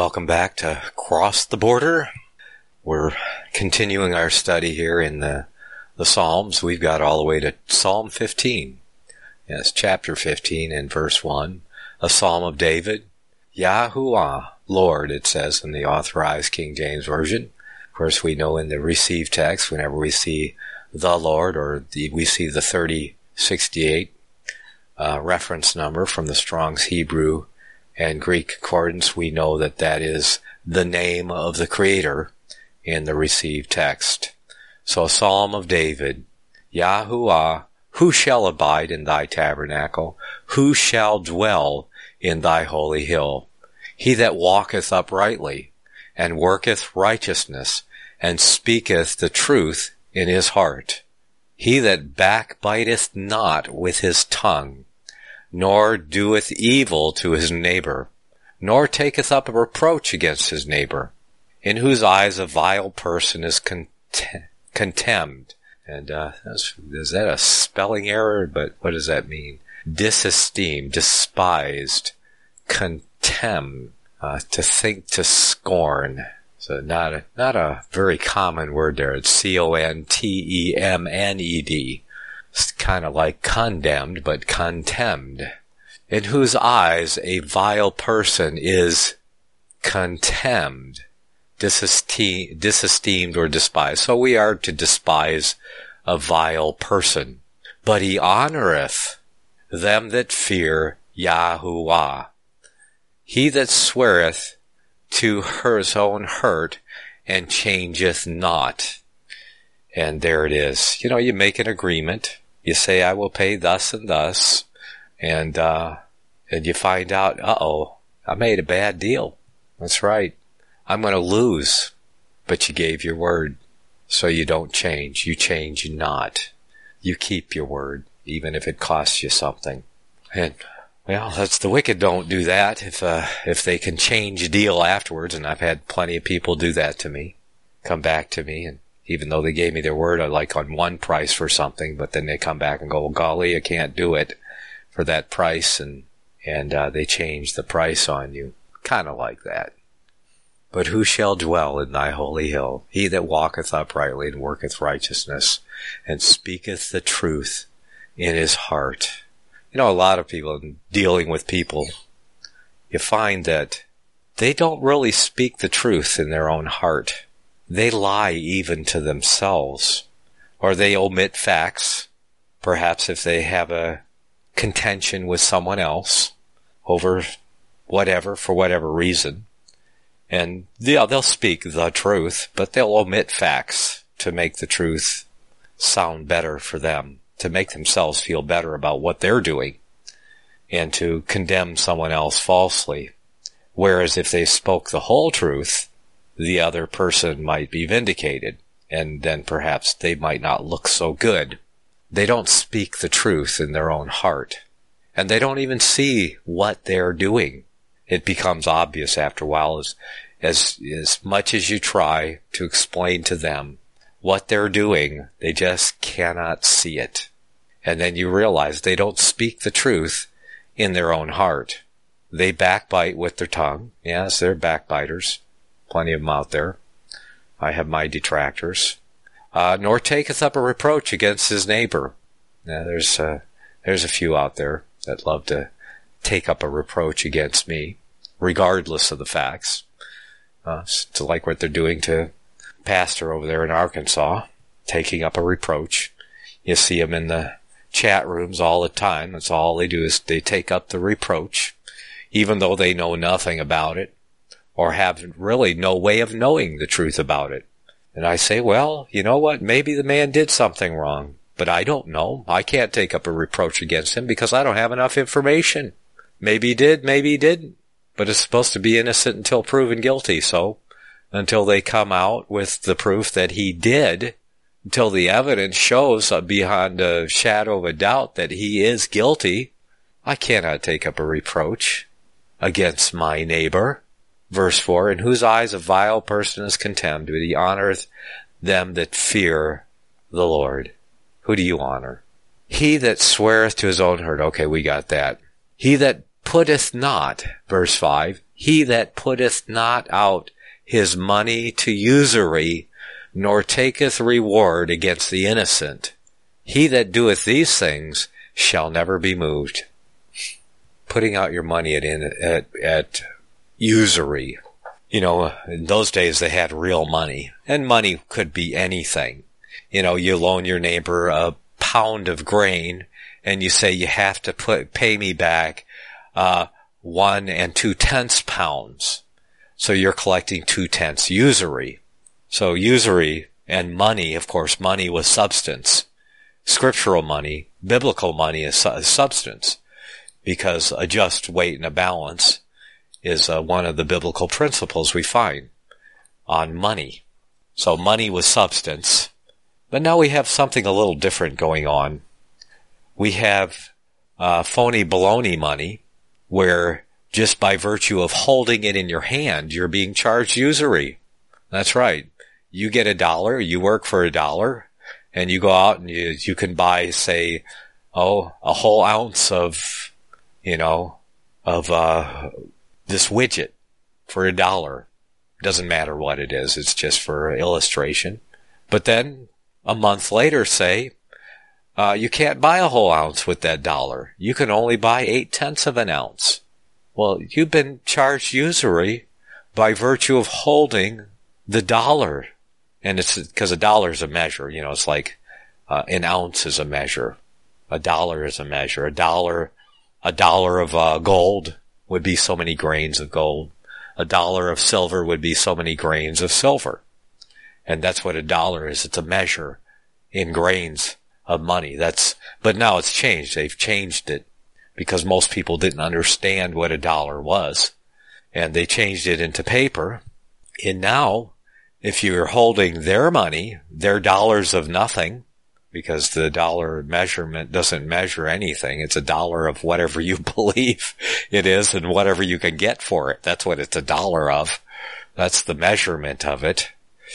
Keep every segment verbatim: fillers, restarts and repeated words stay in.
Welcome back to Cross the Border. We're continuing our study here in the, the Psalms. We've got all the way to Psalm fifteen. Yes, chapter fifteen and verse one. A Psalm of David. Yahuwah, Lord, it says in the Authorized King James Version. Of course, we know in the received text, whenever we see the Lord, or the, we see the thirty sixty-eight uh, reference number from the Strong's Hebrew and Greek concordance, we know that that is the name of the Creator in the received text. So a Psalm of David. Yahuwah, who shall abide in thy tabernacle? Who shall dwell in thy holy hill? He that walketh uprightly, and worketh righteousness, and speaketh the truth in his heart. He that backbiteth not with his tongue, nor doeth evil to his neighbor, nor taketh up a reproach against his neighbor, in whose eyes a vile person is contem- contemned. And uh, is that a spelling error? But what does that mean? Disesteemed, despised, contemn, uh, to think to scorn. So not a, not a very common word there. It's C O N T E M N E D. It's kind of like condemned, but contemned. In whose eyes a vile person is contemned, disesteemed, disesteemed or despised. So we are to despise a vile person. But he honoreth them that fear Yahuwah. He that sweareth to his own hurt and changeth not. And there it is. You know, you make an agreement. You say, I will pay thus and thus. And, uh, and you find out, uh-oh, I made a bad deal. That's right. I'm going to lose. But you gave your word. So you don't change. You change not. You keep your word, even if it costs you something. And, well, that's the wicked don't do that if, uh, if they can change a deal afterwards. And I've had plenty of people do that to me. Come back to me, and even though they gave me their word, I like on one price for something, but then they come back and go, well, golly, I can't do it for that price, and and uh, they change the price on you. Kind of like that. But who shall dwell in thy holy hill? He that walketh uprightly and worketh righteousness, and speaketh the truth in his heart. You know, a lot of people, in dealing with people, you find that they don't really speak the truth in their own heart. They lie even to themselves, or they omit facts, perhaps if they have a contention with someone else over whatever, for whatever reason. And yeah, they'll speak the truth, but they'll omit facts to make the truth sound better for them, to make themselves feel better about what they're doing, and to condemn someone else falsely. Whereas if they spoke the whole truth, the other person might be vindicated, and then perhaps they might not look so good. They don't speak the truth in their own heart, and they don't even see what they're doing. It becomes obvious after a while, as, as, as much as you try to explain to them what they're doing, they just cannot see it. And then you realize they don't speak the truth in their own heart. They backbite with their tongue. Yes, they're backbiters. Plenty of them out there. I have my detractors. Uh, nor taketh up a reproach against his neighbor. Now, there's, uh, there's a few out there that love to take up a reproach against me, regardless of the facts. Uh, it's like what they're doing to pastor over there in Arkansas, taking up a reproach. You see them in the chat rooms all the time. That's all they do, is they take up the reproach, even though they know nothing about it, or have really no way of knowing the truth about it. And I say, well, you know what? Maybe the man did something wrong, but I don't know. I can't take up a reproach against him because I don't have enough information. Maybe he did, maybe he didn't. But it's supposed to be innocent until proven guilty, so until they come out with the proof that he did, until the evidence shows beyond a shadow of a doubt that he is guilty, I cannot take up a reproach against my neighbor. Verse four, in whose eyes a vile person is contemned, but he honoreth them that fear the Lord. Who do you honor? He that sweareth to his own hurt. Okay, we got that. He that putteth not, verse five, he that putteth not out his money to usury, nor taketh reward against the innocent, he that doeth these things shall never be moved. Putting out your money at, at, at usury. You know, in those days they had real money, and money could be anything. You know, you loan your neighbor a pound of grain, and you say you have to put pay me back uh one and two tenths pounds. So you're collecting two tenths usury. So usury and money, of course, money was substance. Scriptural money, biblical money is su- substance, because a just weight and a balance is uh, one of the biblical principles we find on money. So money was substance. But now we have something a little different going on. We have uh, phony baloney money, where just by virtue of holding it in your hand, you're being charged usury. That's right. You get a dollar, you work for a dollar, and you go out and you, you can buy, say, oh, a whole ounce of, you know, of uh, this widget for a dollar. Doesn't matter what it is. It's just for illustration. But then a month later, say, uh, you can't buy a whole ounce with that dollar. You can only buy eight tenths of an ounce. Well, you've been charged usury by virtue of holding the dollar. And it's because a dollar is a measure. You know, it's like uh, an ounce is a measure. A dollar is a measure. A dollar, a dollar of uh, gold would be so many grains of gold. A dollar of silver would be so many grains of silver. And that's what a dollar is. It's a measure in grains of money. That's, but now it's changed. They've changed it because most people didn't understand what a dollar was. And they changed it into paper. And now, if you're holding their money, their dollars of nothing, because the dollar measurement doesn't measure anything. It's a dollar of whatever you believe it is and whatever you can get for it. That's what it's a dollar of. That's the measurement of it.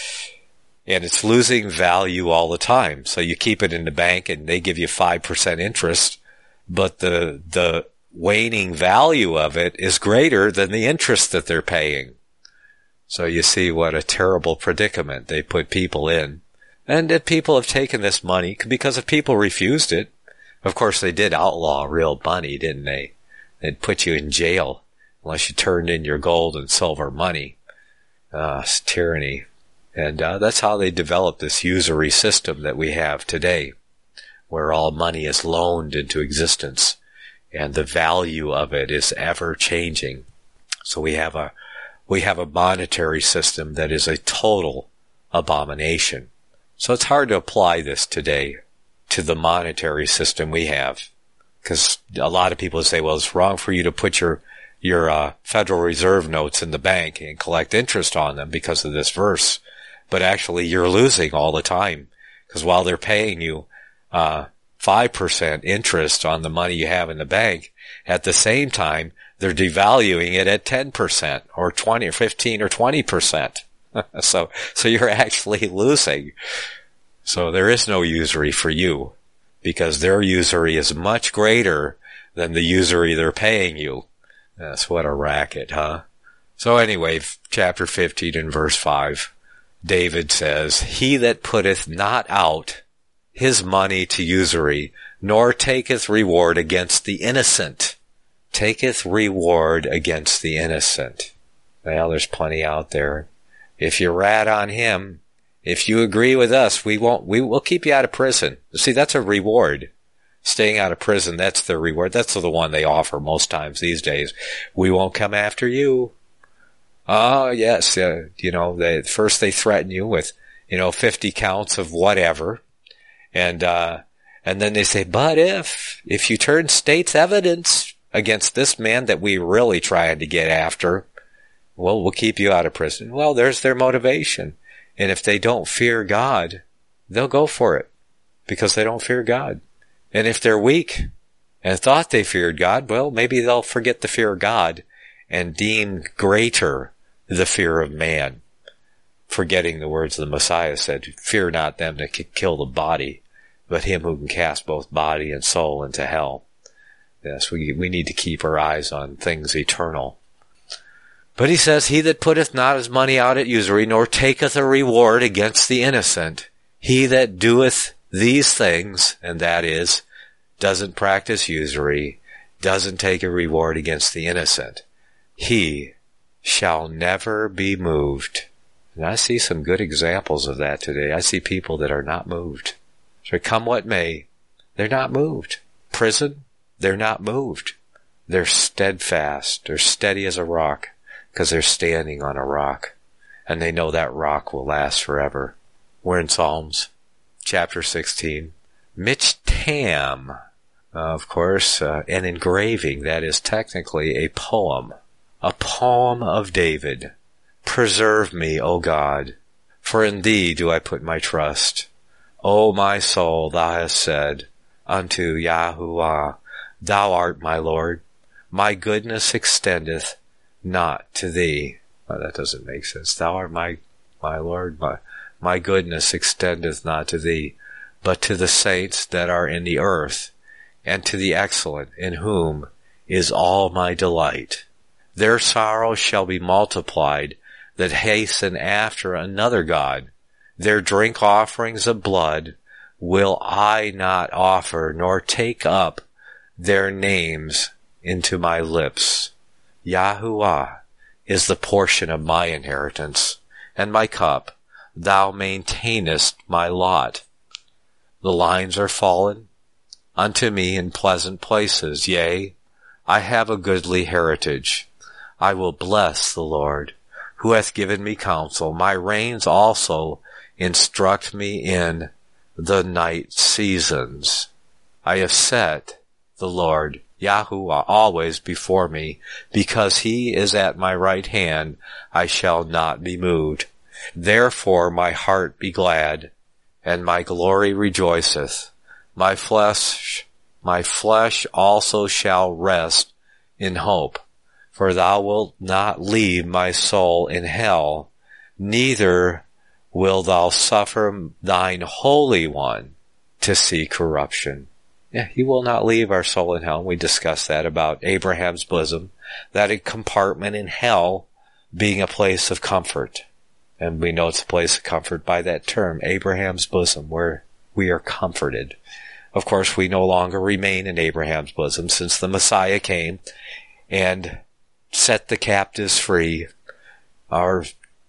And it's losing value all the time. So you keep it in the bank and they give you five percent interest, but the, the waning value of it is greater than the interest that they're paying. So you see what a terrible predicament they put people in. And if people have taken this money, because if people refused it, of course they did outlaw real money, didn't they? They'd put you in jail unless you turned in your gold and silver money. Ah, it's tyranny. And uh, that's how they developed this usury system that we have today, where all money is loaned into existence, and the value of it is ever changing. So we have a we have a monetary system that is a total abomination. So it's hard to apply this today to the monetary system we have, because a lot of people say, well, it's wrong for you to put your your uh, Federal Reserve notes in the bank and collect interest on them because of this verse. But actually, you're losing all the time, because while they're paying you uh five percent interest on the money you have in the bank, at the same time, they're devaluing it at ten percent or twenty or fifteen or twenty percent. so, so you're actually losing. So there is no usury for you, because their usury is much greater than the usury they're paying you. That's what a racket, huh? So anyway, chapter fifteen and verse five, David says, he that putteth not out his money to usury, nor taketh reward against the innocent. Taketh reward against the innocent. Well, there's plenty out there. If you rat on him, if you agree with us, we won't, we will keep you out of prison. See, that's a reward. Staying out of prison, that's the reward. That's the one they offer most times these days. We won't come after you. Oh, yes, uh, you know, they, first they threaten you with, you know, fifty counts of whatever. And, uh, and then they say, but if, if you turn state's evidence against this man that we really trying to get after, well, we'll keep you out of prison. Well, there's their motivation. And if they don't fear God, they'll go for it, because they don't fear God. And if they're weak and thought they feared God, well, maybe they'll forget the fear of God and deem greater the fear of man, forgetting the words of the Messiah said, fear not them that can kill the body, but him who can cast both body and soul into hell. Yes, we, we need to keep our eyes on things eternal. But he says, he that putteth not his money out at usury, nor taketh a reward against the innocent, he that doeth these things, and that is, doesn't practice usury, doesn't take a reward against the innocent, he shall never be moved. And I see some good examples of that today. I see people that are not moved. So come what may, they're not moved. Prison, they're not moved. They're steadfast. They're steady as a rock because they're standing on a rock. And they know that rock will last forever. We're in Psalms chapter sixteen. Michtam, uh, of course, uh, an engraving that is technically a poem. A poem of David. Preserve me, O God, for in thee do I put my trust. O my soul, thou hast said unto Yahuwah, thou art my Lord. My goodness extendeth not to thee. Oh, that doesn't make sense. Thou art my, my Lord. My, my goodness extendeth not to thee, but to the saints that are in the earth, and to the excellent, in whom is all my delight. Their sorrow shall be multiplied that hasten after another God. Their drink offerings of blood will I not offer, nor take up their names into my lips. Yahuwah is the portion of my inheritance, and my cup. Thou maintainest my lot. The lines are fallen unto me in pleasant places. Yea, I have a goodly heritage. I will bless the Lord, who hath given me counsel. My reins also instruct me in the night seasons. I have set the Lord, Yahuwah, always before me. Because he is at my right hand, I shall not be moved. Therefore my heart be glad, and my glory rejoiceth. My flesh, my flesh also shall rest in hope. For thou wilt not leave my soul in hell, neither will thou suffer thine Holy One to see corruption. Yeah, he will not leave our soul in hell. We discussed that about Abraham's bosom, that a compartment in hell being a place of comfort. And we know it's a place of comfort by that term, Abraham's bosom, where we are comforted. Of course, we no longer remain in Abraham's bosom since the Messiah came and set the captives free. Our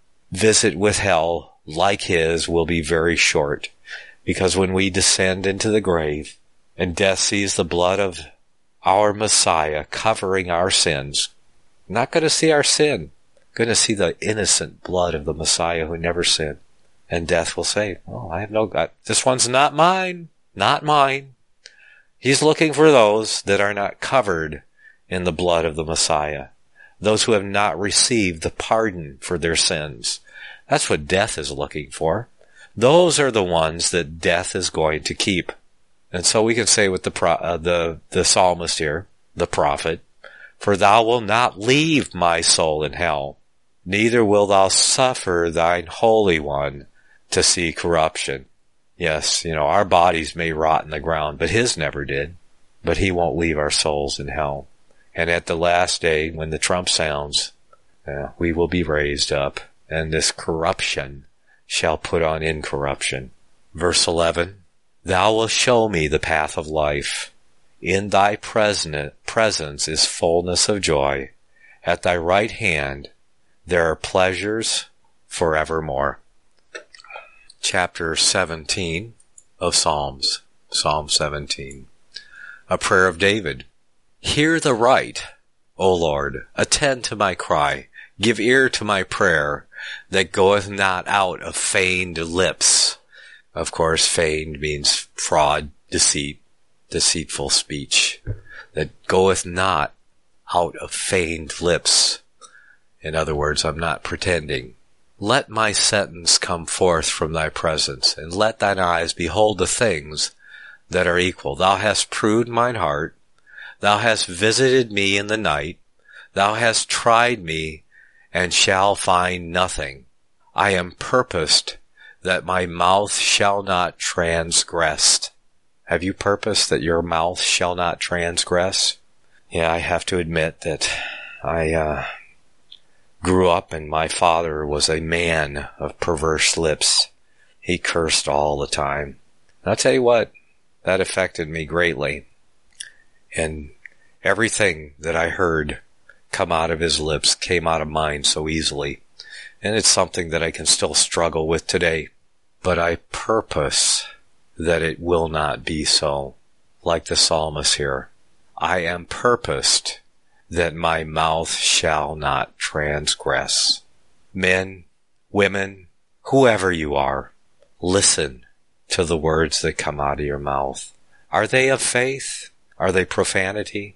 visit with hell, like his, will be very short, because when we descend into the grave and death sees the blood of our Messiah covering our sins, not going to see our sin, going to see the innocent blood of the Messiah who never sinned. And death will say, oh, I have no God. This one's not mine, not mine. He's looking for those that are not covered in the blood of the Messiah. Those who have not received the pardon for their sins. That's what death is looking for. Those are the ones that death is going to keep. And so we can say with the pro- uh, the the psalmist here, the prophet, for thou wilt not leave my soul in hell, neither will thou suffer thine Holy One to see corruption. Yes, you know, our bodies may rot in the ground, but his never did. But he won't leave our souls in hell. And at the last day, when the trump sounds, uh, we will be raised up, and this corruption shall put on incorruption. Verse eleven, thou wilt show me the path of life. In thy presence is fullness of joy. At thy right hand there are pleasures forevermore. Chapter seventeen of Psalms, Psalm seventeen. A prayer of David. Hear the right, O Lord, attend to my cry, give ear to my prayer, that goeth not out of feigned lips. Of course, feigned means fraud, deceit, deceitful speech, that goeth not out of feigned lips. In other words, I'm not pretending. Let my sentence come forth from thy presence, and let thine eyes behold the things that are equal. Thou hast proved mine heart. Thou hast visited me in the night. Thou hast tried me, and shall find nothing. I am purposed that my mouth shall not transgress. Have you purposed that your mouth shall not transgress? Yeah, I have to admit that I uh, grew up and my father was a man of perverse lips. He cursed all the time. And I'll tell you what, that affected me greatly. And everything that I heard come out of his lips came out of mine so easily. And it's something that I can still struggle with today. But I purpose that it will not be so. Like the psalmist here, I am purposed that my mouth shall not transgress. Men, women, whoever you are, listen to the words that come out of your mouth. Are they of faith? Are they profanity?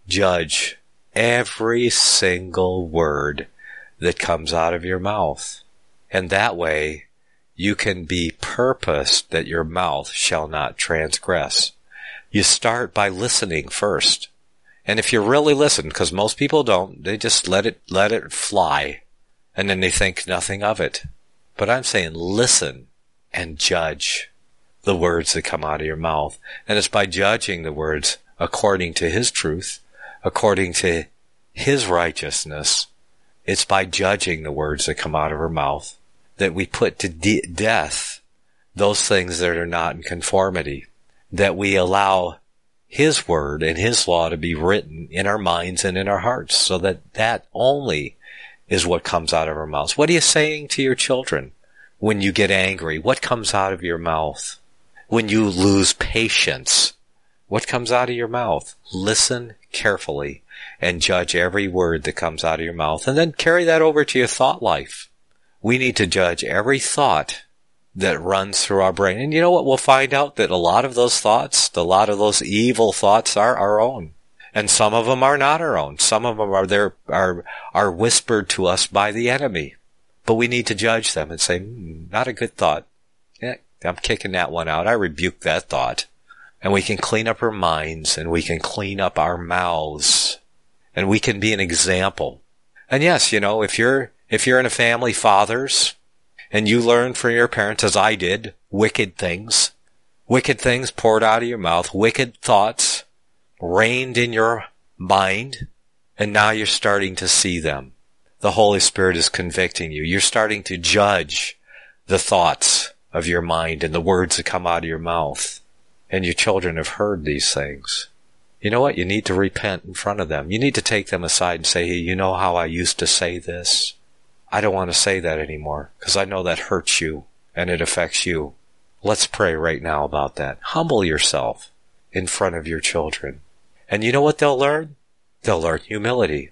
Judge every single word that comes out of your mouth. And that way, you can be purposed that your mouth shall not transgress. You start by listening first. And if you really listen, because most people don't, they just let it, let it fly. And then they think nothing of it. But I'm saying listen and judge the words that come out of your mouth. And it's by judging the words according to His truth, according to His righteousness. It's by judging the words that come out of our mouth that we put to de- death those things that are not in conformity, that we allow His word and His law to be written in our minds and in our hearts, so that that only is what comes out of our mouths. What are you saying to your children when you get angry? What comes out of your mouth? When you lose patience, what comes out of your mouth? Listen carefully and judge every word that comes out of your mouth, and then carry that over to your thought life. We need to judge every thought that runs through our brain. And you know what? We'll find out that a lot of those thoughts, a lot of those evil thoughts are our own. And some of them are not our own. Some of them are there, are, are whispered to us by the enemy. But we need to judge them and say, hmm, not a good thought. Yeah, I'm kicking that one out. I rebuke that thought. And we can clean up our minds, and we can clean up our mouths, and we can be an example. And yes, you know, if you're, if you're in a family, fathers, and you learn from your parents, as I did, wicked things, wicked things poured out of your mouth, wicked thoughts reigned in your mind, and now you're starting to see them. The Holy Spirit is convicting you. You're starting to judge the thoughts of your mind and the words that come out of your mouth. And your children have heard these things. You know what? You need to repent in front of them. You need to take them aside and say, hey, you know how I used to say this? I don't want to say that anymore, because I know that hurts you and it affects you. Let's pray right now about that. Humble yourself in front of your children. And you know what they'll learn? They'll learn humility.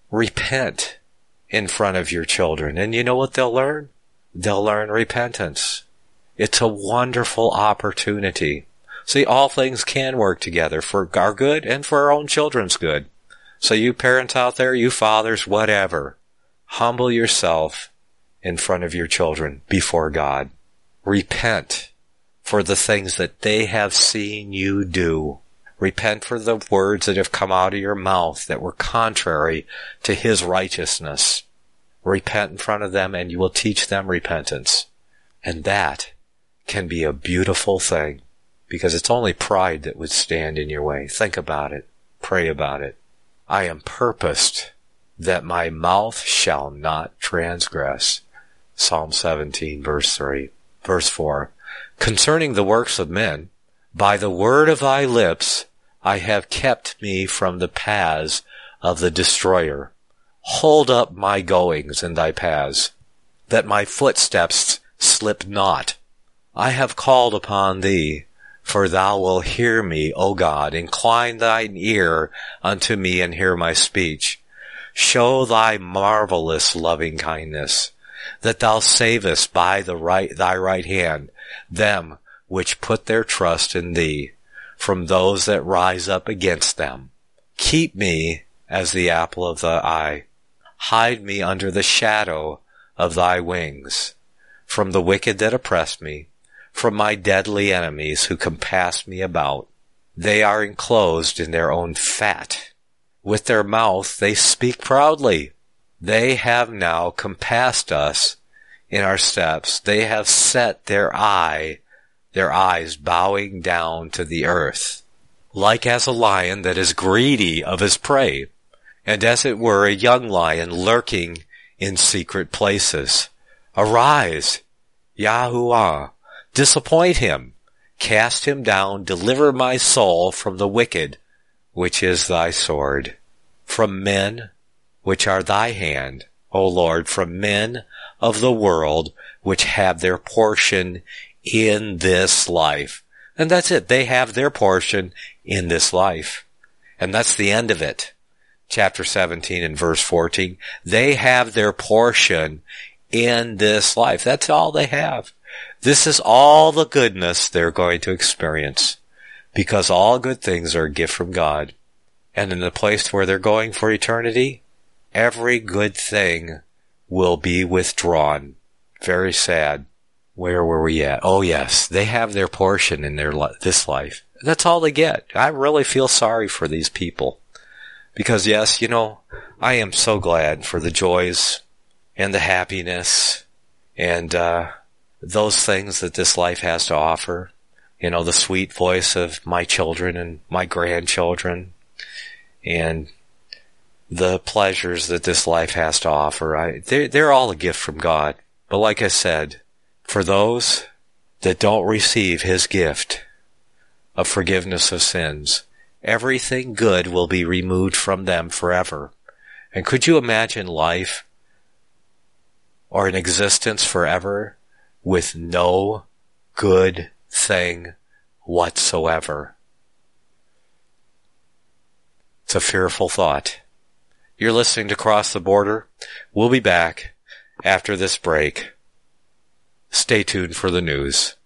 Repent in front of your children. And you know what they'll learn? They'll learn repentance. It's a wonderful opportunity. See, all things can work together for our good and for our own children's good. So you parents out there, you fathers, whatever, humble yourself in front of your children before God. Repent for the things that they have seen you do. Repent for the words that have come out of your mouth that were contrary to His righteousness. Repent in front of them, and you will teach them repentance. And that can be a beautiful thing, because it's only pride that would stand in your way. Think about it. Pray about it. I am purposed that my mouth shall not transgress. Psalm seventeen, verse three. Verse four. Concerning the works of men, by the word of thy lips I have kept me from the paths of the destroyer. Hold up my goings in thy paths, that my footsteps slip not. I have called upon thee, for thou wilt hear me, O God. Incline thine ear unto me, and hear my speech. Show thy marvelous loving kindness, that thou savest by the right, thy right hand them which put their trust in thee, from those that rise up against them. Keep me as the apple of thy eye. Hide me under the shadow of thy wings, from the wicked that oppress me, from my deadly enemies who compass me about. They are enclosed in their own fat. With their mouth they speak proudly. They have now compassed us in our steps. They have set their eye, their eyes bowing down to the earth. like as a lion that is greedy of his prey, and as it were a young lion lurking in secret places. Arise, Yahuwah, disappoint him, cast him down, deliver my soul from the wicked, which is thy sword, from men, which are thy hand, O Lord, from men of the world, which have their portion in this life. And that's it. They have their portion in this life. And that's the end of it. Chapter seventeen and verse fourteen. They have their portion in this life. That's all they have. This is all the goodness they're going to experience, because all good things are a gift from God. And in the place where they're going for eternity, every good thing will be withdrawn. Very sad. Where were we at? Oh yes, they have their portion in their li- this life. That's all they get. I really feel sorry for these people. Because yes, you know, I am so glad for the joys and the happiness and uh those things that this life has to offer. You know, the sweet voice of my children and my grandchildren and the pleasures that this life has to offer. I, they're, they're all a gift from God. But like I said, for those that don't receive His gift of forgiveness of sins, everything good will be removed from them forever. And could you imagine life or an existence forever with no good thing whatsoever? It's a fearful thought. You're listening to Cross the Border. We'll be back after this break. Stay tuned for the news.